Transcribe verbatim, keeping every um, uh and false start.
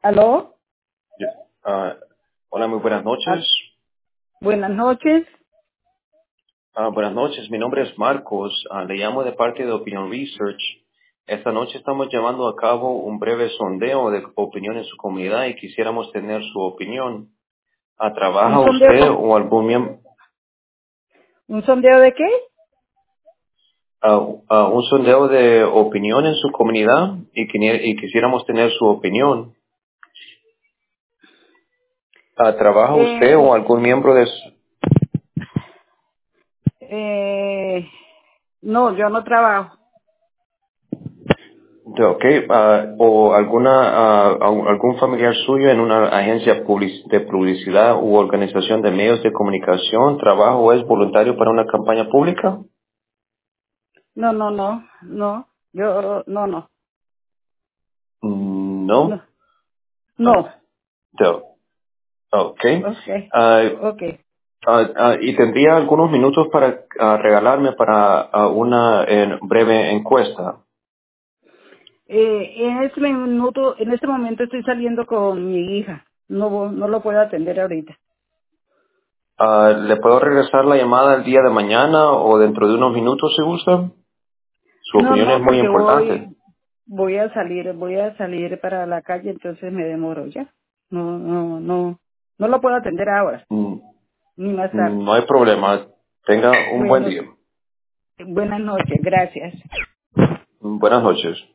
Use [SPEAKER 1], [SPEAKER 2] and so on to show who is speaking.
[SPEAKER 1] ¿Aló?
[SPEAKER 2] Ya. Ah, hola, muy buenas noches.
[SPEAKER 1] Al- Buenas noches.
[SPEAKER 2] Ah, buenas noches, mi nombre es Marcos. Ah, le llamo de parte de Opinion Research. Esta noche estamos llevando a cabo un breve sondeo de opinión en su comunidad y quisiéramos tener su opinión. Ah,
[SPEAKER 1] ¿Un
[SPEAKER 2] ¿Trabaja
[SPEAKER 1] sondeo,
[SPEAKER 2] usted
[SPEAKER 1] con-
[SPEAKER 2] o algún miembro?
[SPEAKER 1] un sondeo de qué?
[SPEAKER 2] Un sondeo de opinión en su comunidad y, quini- y quisiéramos tener su opinión. Ah, ¿Trabaja usted
[SPEAKER 1] Eh,
[SPEAKER 2] o algún miembro de su...
[SPEAKER 1] eh, no, yo no trabajo.
[SPEAKER 2] De- Ok, ah, o alguna, ah, al- algún familiar suyo en una agencia public- de publicidad u organización de medios de comunicación, trabajo o es voluntario para una campaña pública?
[SPEAKER 1] No, no, no, no. Yo, no, no,
[SPEAKER 2] Mm,
[SPEAKER 1] no,
[SPEAKER 2] No. Ah,
[SPEAKER 1] no.
[SPEAKER 2] de- ok.
[SPEAKER 1] Okay,
[SPEAKER 2] Ah,
[SPEAKER 1] okay.
[SPEAKER 2] ah, ah, y tendría algunos minutos para ah, regalarme para ah, una eh, breve encuesta.
[SPEAKER 1] Eh, en este minuto, en este momento estoy saliendo con mi hija. No, no lo puedo atender ahorita.
[SPEAKER 2] Ah, ¿Le puedo regresar la llamada el día de mañana o dentro de unos minutos si gusta? Su
[SPEAKER 1] No,
[SPEAKER 2] opinión es
[SPEAKER 1] no,
[SPEAKER 2] muy
[SPEAKER 1] porque
[SPEAKER 2] importante.
[SPEAKER 1] voy, voy a salir, voy a salir para la calle, entonces me demoro ya. No, no, no, no lo puedo atender ahora,
[SPEAKER 2] Mm,
[SPEAKER 1] ni más tarde.
[SPEAKER 2] No hay problema. Tenga un buen
[SPEAKER 1] Bueno,
[SPEAKER 2] día.
[SPEAKER 1] buenas noches, gracias.
[SPEAKER 2] Buenas noches.